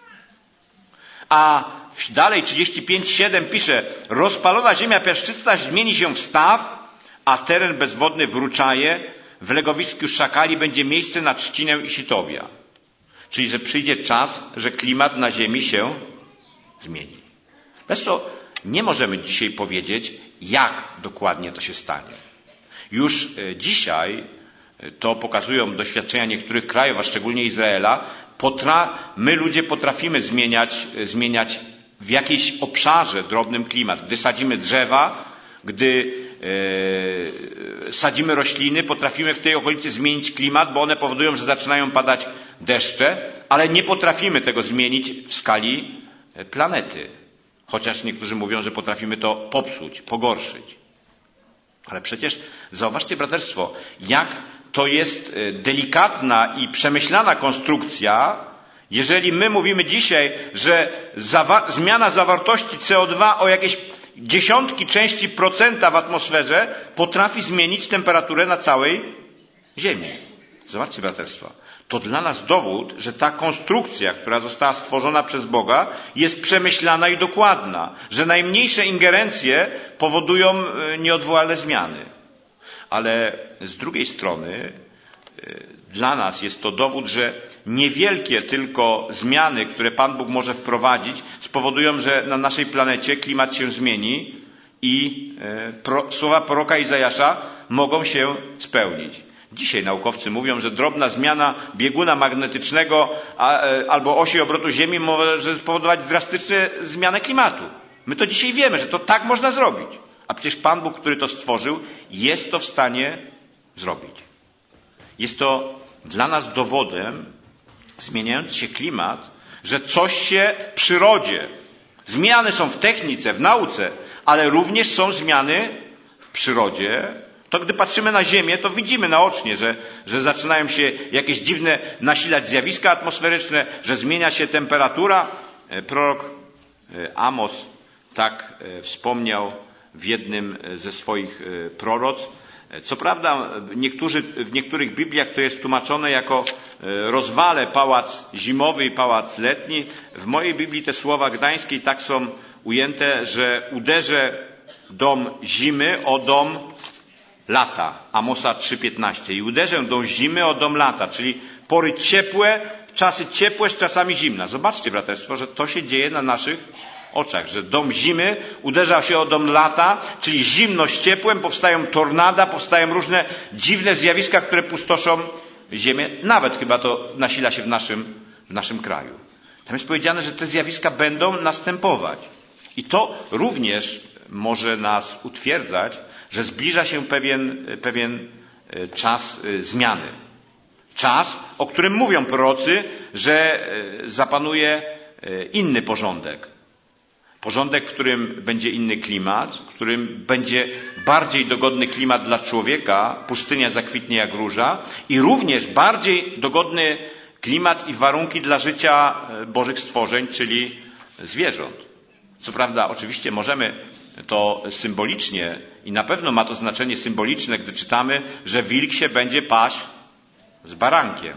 A dalej trzydzieści pięć siedem pisze: rozpalona ziemia piaszczysta zmieni się w staw, a teren bezwodny w ruczaje, w legowisku szakali będzie miejsce na trzcinę i sitowia. Czyli, że przyjdzie czas, że klimat na ziemi się zmieni. Bez co nie możemy dzisiaj powiedzieć, jak dokładnie to się stanie. Już dzisiaj, to pokazują doświadczenia niektórych krajów, a szczególnie Izraela, potra- my ludzie potrafimy zmieniać, zmieniać w jakiejś obszarze drobnym klimat. Gdy sadzimy drzewa, gdy e, sadzimy rośliny, potrafimy w tej okolicy zmienić klimat, bo one powodują, że zaczynają padać deszcze, ale nie potrafimy tego zmienić w skali planety. Chociaż niektórzy mówią, że potrafimy to popsuć, pogorszyć. Ale przecież zauważcie, braterstwo, jak to jest delikatna i przemyślana konstrukcja, jeżeli my mówimy dzisiaj, że zawa- zmiana zawartości C O dwa o jakieś dziesiątki części procenta w atmosferze potrafi zmienić temperaturę na całej Ziemi. Zobaczcie, braterstwo. To dla nas dowód, że ta konstrukcja, która została stworzona przez Boga, jest przemyślana i dokładna, że najmniejsze ingerencje powodują nieodwołalne zmiany. Ale z drugiej strony dla nas jest to dowód, że niewielkie tylko zmiany, które Pan Bóg może wprowadzić, spowodują, że na naszej planecie klimat się zmieni i pro, słowa proroka Izajasza mogą się spełnić. Dzisiaj naukowcy mówią, że drobna zmiana bieguna magnetycznego a, albo osi obrotu Ziemi może spowodować drastyczną zmianę klimatu. My to dzisiaj wiemy, że to tak można zrobić. A przecież Pan Bóg, który to stworzył, jest to w stanie zrobić. Jest to dla nas dowodem, zmieniając się klimat, że coś się w przyrodzie, zmiany są w technice, w nauce, ale również są zmiany w przyrodzie. To gdy patrzymy na Ziemię, to widzimy naocznie, że, że zaczynają się jakieś dziwne nasilać zjawiska atmosferyczne, że zmienia się temperatura. Prorok Amos tak wspomniał w jednym ze swoich proroctw. Co prawda niektórzy, w niektórych Bibliach to jest tłumaczone jako rozwalę pałac zimowy i pałac letni. W mojej Biblii te słowa gdańskiej tak są ujęte, że uderzę dom zimy o dom lata. Amosa trzy piętnaście. I uderzę dom zimy o dom lata, czyli pory ciepłe, czasy ciepłe z czasami zimna. Zobaczcie, braterstwo, że to się dzieje na naszych oczach, że dom zimy uderza się o dom lata, czyli zimno z ciepłem, powstają tornada, powstają różne dziwne zjawiska, które pustoszą ziemię. Nawet chyba to nasila się w naszym, w naszym kraju. Tam jest powiedziane, że te zjawiska będą następować. I to również może nas utwierdzać, że zbliża się pewien, pewien czas zmiany. Czas, o którym mówią prorocy, że zapanuje inny porządek. Porządek, w którym będzie inny klimat, w którym będzie bardziej dogodny klimat dla człowieka, pustynia zakwitnie jak róża, i również bardziej dogodny klimat i warunki dla życia Bożych stworzeń, czyli zwierząt. Co prawda, oczywiście możemy to symbolicznie i na pewno ma to znaczenie symboliczne, gdy czytamy, że wilk się będzie paść z barankiem.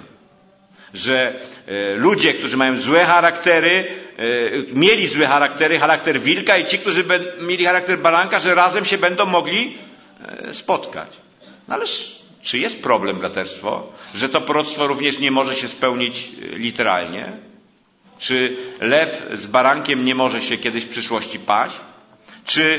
Że e, ludzie, którzy mają złe charaktery, e, mieli złe charaktery, charakter wilka, i ci, którzy be, mieli charakter baranka, że razem się będą mogli e, spotkać. No ależ czy jest problem, braterstwo, że to proroctwo również nie może się spełnić literalnie? Czy lew z barankiem nie może się kiedyś w przyszłości paść? Czy,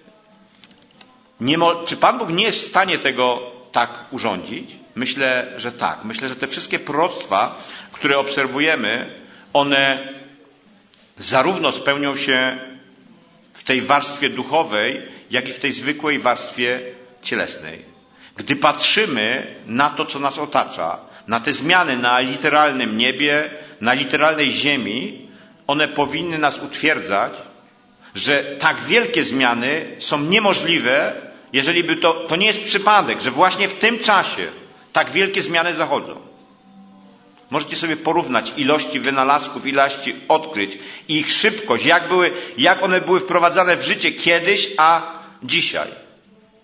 nie mo- czy Pan Bóg nie jest w stanie tego tak urządzić? Myślę, że tak. Myślę, że te wszystkie proroctwa, które obserwujemy, one zarówno spełnią się w tej warstwie duchowej, jak i w tej zwykłej warstwie cielesnej. Gdy patrzymy na to, co nas otacza, na te zmiany na literalnym niebie, na literalnej ziemi, one powinny nas utwierdzać, że tak wielkie zmiany są niemożliwe, jeżeli by to, to nie jest przypadek, że właśnie w tym czasie tak wielkie zmiany zachodzą. Możecie sobie porównać ilości wynalazków, ilości odkryć i ich szybkość, jak były, jak one były wprowadzane w życie kiedyś, a dzisiaj.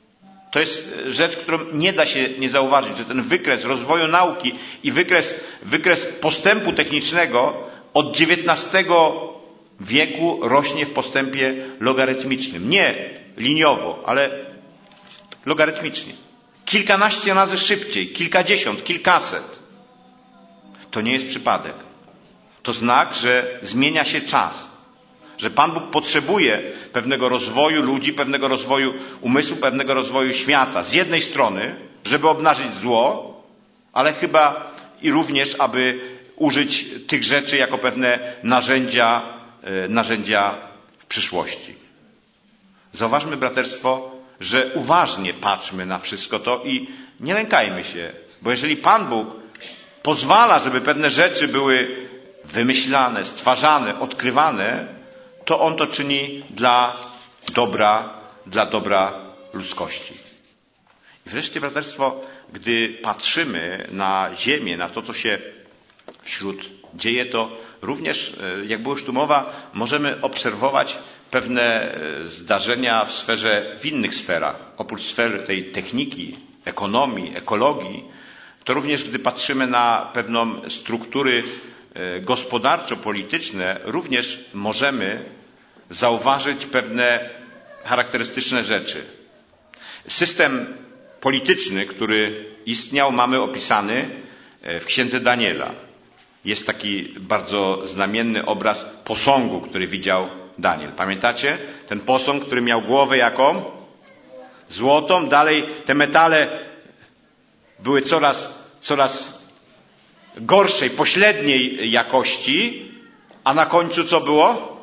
To jest rzecz, którą nie da się nie zauważyć, że ten wykres rozwoju nauki i wykres, wykres postępu technicznego od dziewiętnastego wieku rośnie w postępie logarytmicznym. Nie liniowo, ale logarytmicznie. Kilkanaście razy szybciej, kilkadziesiąt, kilkaset. To nie jest przypadek. To znak, że zmienia się czas. Że Pan Bóg potrzebuje pewnego rozwoju ludzi, pewnego rozwoju umysłu, pewnego rozwoju świata. Z jednej strony, żeby obnażyć zło, ale chyba i również, aby użyć tych rzeczy jako pewne narzędzia, narzędzia w przyszłości. Zauważmy, braterstwo, że uważnie patrzmy na wszystko to i nie lękajmy się, bo jeżeli Pan Bóg pozwala, żeby pewne rzeczy były wymyślane, stwarzane, odkrywane, to On to czyni dla dobra, dla dobra ludzkości. I wreszcie, braterstwo, gdy patrzymy na ziemię, na to, co się wśród dzieje, to również, jak było już tu mowa, możemy obserwować pewne zdarzenia w sferze, w innych sferach. Oprócz sfery tej techniki, ekonomii, ekologii, to również gdy patrzymy na pewną struktury gospodarczo-polityczne, również możemy zauważyć pewne charakterystyczne rzeczy. System polityczny, który istniał, mamy opisany w księdze Daniela. Jest taki bardzo znamienny obraz posągu, który widział Daniel. Pamiętacie? Ten posąg, który miał głowę jaką? Złotą. Dalej te metale były coraz, coraz gorszej, pośredniej jakości, a na końcu co było?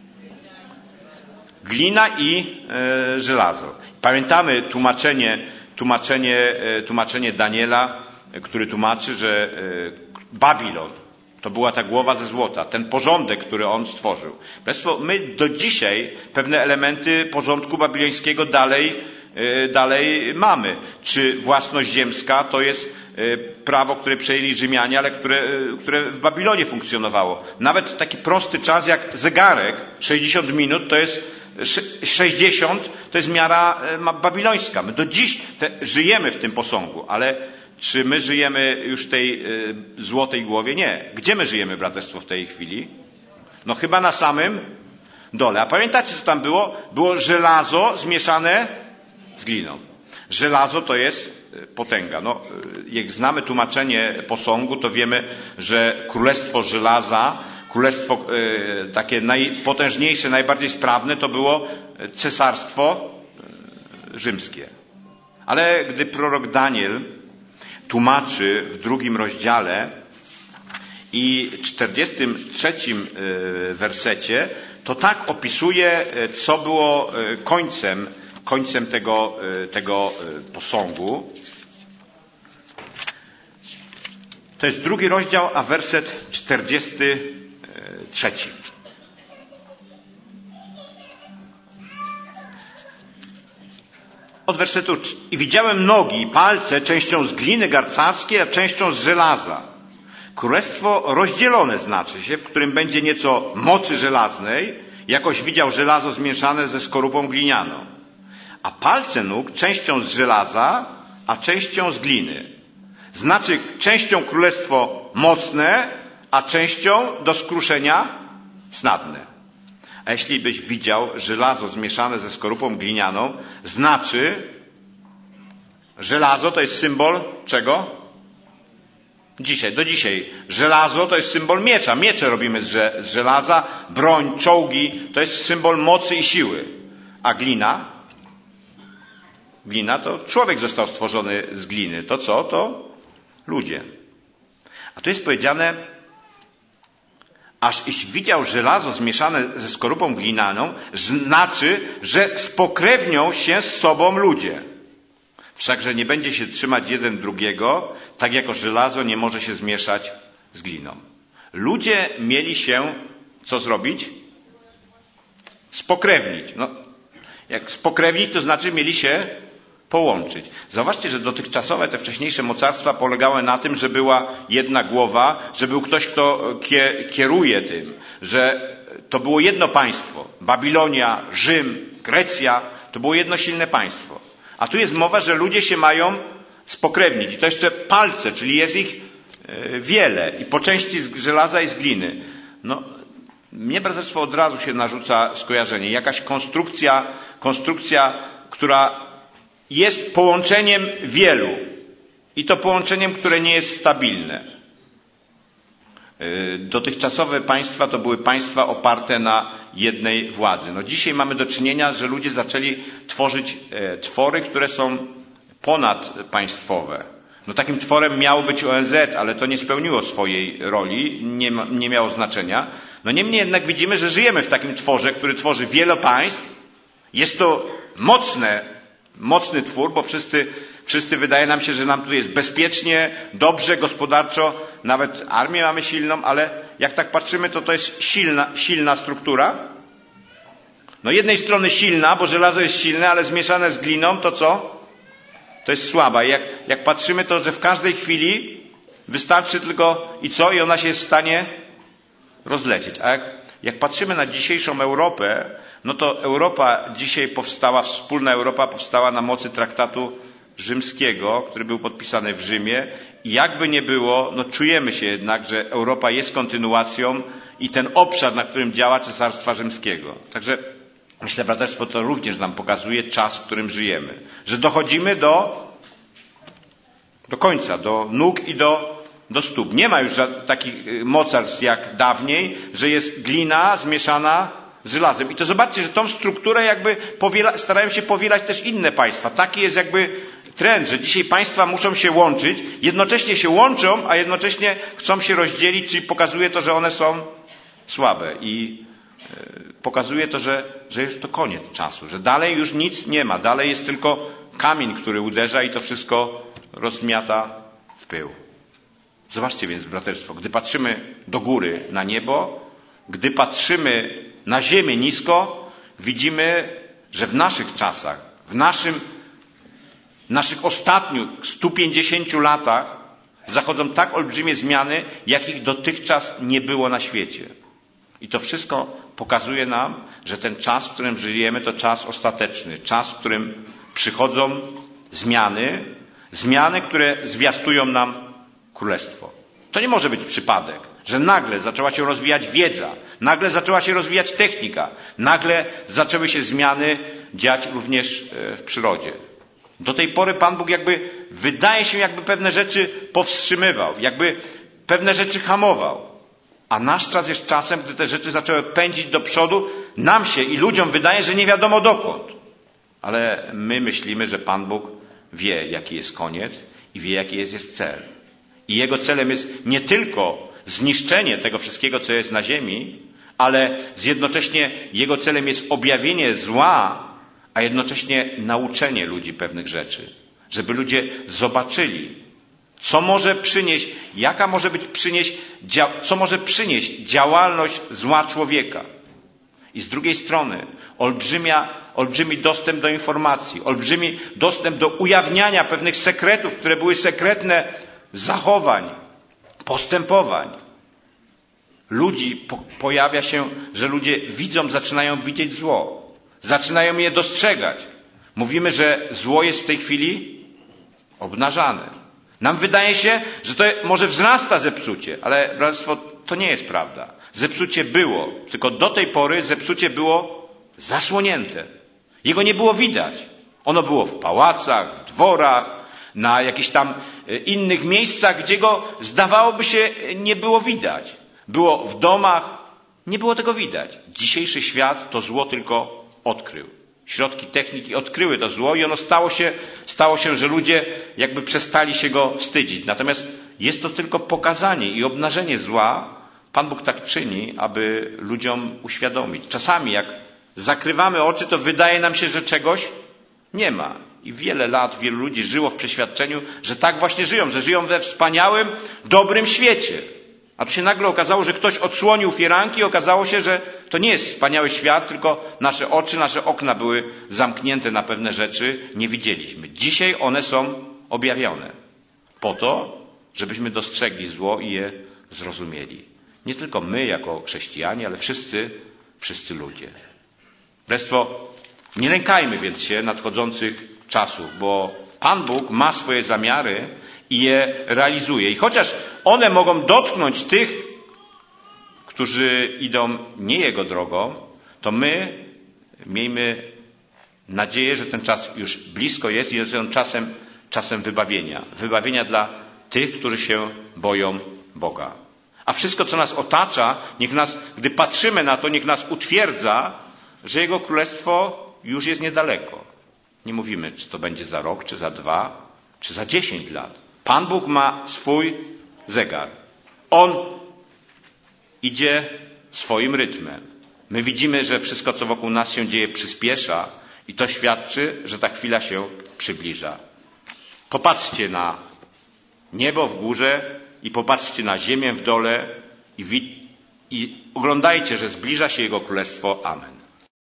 Glina i e, żelazo. Pamiętamy tłumaczenie, tłumaczenie, e, tłumaczenie Daniela, e, który tłumaczy, że e, Babilon to była ta głowa ze złota, ten porządek, który on stworzył. Państwo, my do dzisiaj pewne elementy porządku babilońskiego dalej, e, dalej mamy. Czy własność ziemska to jest e, prawo, które przejęli Rzymianie, ale które, e, które w Babilonie funkcjonowało. Nawet taki prosty czas jak zegarek, sześćdziesiąt minut, to jest sześćdziesiąt, to jest miara babilońska. My do dziś te, żyjemy w tym posągu, ale czy my żyjemy już w tej y, złotej głowie? Nie. Gdzie my żyjemy, braterstwo, w tej chwili? No chyba na samym dole. A pamiętacie, co tam było? Było żelazo zmieszane z gliną. Żelazo to jest potęga. No, jak znamy tłumaczenie posągu, to wiemy, że królestwo żelaza, królestwo y, takie najpotężniejsze, najbardziej sprawne, to było cesarstwo y, rzymskie. Ale gdy prorok Daniel tłumaczy w drugim rozdziale i czterdziestym trzecim wersecie, to tak opisuje, co było końcem, końcem tego, tego posągu. To jest drugi rozdział, a werset czterdziesty trzeci. Od wersetu i widziałem nogi i palce, częścią z gliny garcarskiej, a częścią z żelaza. Królestwo rozdzielone znaczy się, w którym będzie nieco mocy żelaznej, jakoś widział żelazo zmieszane ze skorupą glinianą. A palce nóg częścią z żelaza, a częścią z gliny. Znaczy częścią królestwo mocne, a częścią do skruszenia snadne. A jeśli byś widział żelazo zmieszane ze skorupą glinianą, znaczy żelazo to jest symbol czego? Dzisiaj, do dzisiaj. Żelazo to jest symbol miecza. Miecze robimy z żelaza, broń, czołgi to jest symbol mocy i siły. A glina? Glina to człowiek został stworzony z gliny. To co? To ludzie. A tu jest powiedziane, aż iś widział żelazo zmieszane ze skorupą glinianą, znaczy, że spokrewnią się z sobą ludzie. Wszakże nie będzie się trzymać jeden drugiego, tak jako żelazo nie może się zmieszać z gliną. Ludzie mieli się co zrobić? Spokrewnić. No, jak spokrewnić, to znaczy mieli się połączyć. Zauważcie, że dotychczasowe te wcześniejsze mocarstwa polegały na tym, że była jedna głowa, że był ktoś, kto kieruje tym, że to było jedno państwo. Babilonia, Rzym, Grecja, to było jedno silne państwo. A tu jest mowa, że ludzie się mają spokrewnić. I to jeszcze palce, czyli jest ich wiele i po części z żelaza i z gliny. No, mnie braterstwo od razu się narzuca skojarzenie. Jakaś konstrukcja, konstrukcja, która jest połączeniem wielu. I to połączeniem, które nie jest stabilne. Dotychczasowe państwa to były państwa oparte na jednej władzy. No dzisiaj mamy do czynienia, że ludzie zaczęli tworzyć twory, które są ponadpaństwowe. No takim tworem miało być O N Z, ale to nie spełniło swojej roli, nie, ma, nie miało znaczenia. No niemniej jednak widzimy, że żyjemy w takim tworze, który tworzy wiele państw. Jest to mocne, mocny twór, bo wszyscy, wszyscy wydaje nam się, że nam tu jest bezpiecznie, dobrze, gospodarczo, nawet armię mamy silną, ale jak tak patrzymy, to to jest silna, silna struktura. No jednej strony silna, bo żelazo jest silne, ale zmieszane z gliną, to co? To jest słaba. I jak, jak patrzymy, to że w każdej chwili wystarczy tylko i co? I ona się jest w stanie rozlecieć. A jak, jak patrzymy na dzisiejszą Europę, no to Europa dzisiaj powstała, wspólna Europa powstała na mocy traktatu rzymskiego, który był podpisany w Rzymie. I jakby nie było, no czujemy się jednak, że Europa jest kontynuacją i ten obszar, na którym działa Cesarstwa Rzymskiego. Także myślę, braterstwo to również nam pokazuje czas, w którym żyjemy. Że dochodzimy do, do końca, do nóg i do, do stóp. Nie ma już takich mocarstw jak dawniej, że jest glina zmieszana z żelazem. I to zobaczcie, że tą strukturę jakby powiela, starają się powielać też inne państwa. Taki jest jakby trend, że dzisiaj państwa muszą się łączyć, jednocześnie się łączą, a jednocześnie chcą się rozdzielić, czyli pokazuje to, że one są słabe. I pokazuje to, że, że już to koniec czasu, że dalej już nic nie ma, dalej jest tylko kamień, który uderza i to wszystko rozmiata w pył. Zobaczcie więc, braterstwo, gdy patrzymy do góry na niebo, gdy patrzymy na ziemię nisko, widzimy, że w naszych czasach, w naszym, naszych ostatnich stu pięćdziesięciu latach zachodzą tak olbrzymie zmiany, jakich dotychczas nie było na świecie. I to wszystko pokazuje nam, że ten czas, w którym żyjemy, to czas ostateczny. Czas, w którym przychodzą zmiany, zmiany, które zwiastują nam królestwo. To nie może być przypadek, że nagle zaczęła się rozwijać wiedza, nagle zaczęła się rozwijać technika, nagle zaczęły się zmiany dziać również w przyrodzie. Do tej pory Pan Bóg jakby, wydaje się, jakby pewne rzeczy powstrzymywał, jakby pewne rzeczy hamował. A nasz czas jest czasem, gdy te rzeczy zaczęły pędzić do przodu, nam się i ludziom wydaje, że nie wiadomo dokąd. Ale my myślimy, że Pan Bóg wie, jaki jest koniec i wie, jaki jest, jest cel. I Jego celem jest nie tylko zniszczenie tego wszystkiego, co jest na ziemi, ale jednocześnie Jego celem jest objawienie zła, a jednocześnie nauczenie ludzi pewnych rzeczy. Żeby ludzie zobaczyli, co może przynieść, jaka może być przynieść, co może przynieść działalność zła człowieka. I z drugiej strony olbrzymia, olbrzymi dostęp do informacji, olbrzymi dostęp do ujawniania pewnych sekretów, które były sekretne zachowań, postępowań. Ludzi po, pojawia się, że ludzie widzą, zaczynają widzieć zło. Zaczynają je dostrzegać. Mówimy, że zło jest w tej chwili obnażane. Nam wydaje się, że to może wzrasta zepsucie, ale braterstwo, to nie jest prawda. Zepsucie było, tylko do tej pory zepsucie było zasłonięte. Jego nie było widać. Ono było w pałacach, w dworach, na jakichś tam innych miejscach, gdzie go zdawałoby się nie było widać. Było w domach, nie było tego widać. Dzisiejszy świat to zło tylko odkrył. Środki techniki odkryły to zło i ono stało się, stało się, że ludzie jakby przestali się go wstydzić. Natomiast jest to tylko pokazanie i obnażenie zła. Pan Bóg tak czyni, aby ludziom uświadomić. Czasami jak zakrywamy oczy, to wydaje nam się, że czegoś nie ma. I wiele lat wielu ludzi żyło w przeświadczeniu, że tak właśnie żyją, że żyją we wspaniałym, dobrym świecie. A tu się nagle okazało, że ktoś odsłonił firanki i okazało się, że to nie jest wspaniały świat, tylko nasze oczy, nasze okna były zamknięte na pewne rzeczy, nie widzieliśmy. Dzisiaj one są objawione po to, żebyśmy dostrzegli zło i je zrozumieli. Nie tylko my jako chrześcijanie, ale wszyscy, wszyscy ludzie. Brestwo, Nie lękajmy więc się nadchodzących czasów, bo Pan Bóg ma swoje zamiary i je realizuje. I chociaż one mogą dotknąć tych, którzy idą nie Jego drogą, to my miejmy nadzieję, że ten czas już blisko jest i jest on czasem, czasem wybawienia. Wybawienia dla tych, którzy się boją Boga. A wszystko, co nas otacza, niech nas, gdy patrzymy na to, niech nas utwierdza, że Jego Królestwo już jest niedaleko. Nie mówimy, czy to będzie za rok, czy za dwa, czy za dziesięć lat. Pan Bóg ma swój zegar. On idzie swoim rytmem. My widzimy, że wszystko, co wokół nas się dzieje, przyspiesza i to świadczy, że ta chwila się przybliża. Popatrzcie na niebo w górze i popatrzcie na ziemię w dole i, wi- i oglądajcie, że zbliża się Jego Królestwo. Amen.